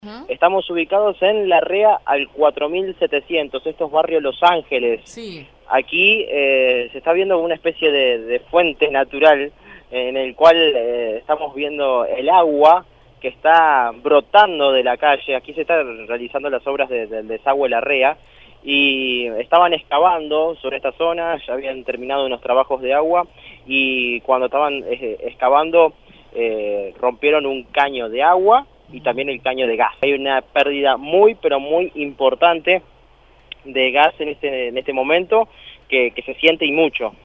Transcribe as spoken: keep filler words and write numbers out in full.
¿Mm? Estamos ubicados en Larrea al cuatro mil setecientos, estos barrios Los Ángeles. Sí. Aquí eh, se está viendo una especie de, de fuente natural en el cual eh, estamos viendo el agua que está brotando de la calle. Aquí se están realizando las obras de, del desagüe Larrea y estaban excavando sobre esta zona, ya habían terminado unos trabajos de agua y cuando estaban eh, excavando eh, rompieron un caño de agua y también el caño de gas. Hay una pérdida muy pero muy importante de gas en este, en este momento que, que se siente y mucho.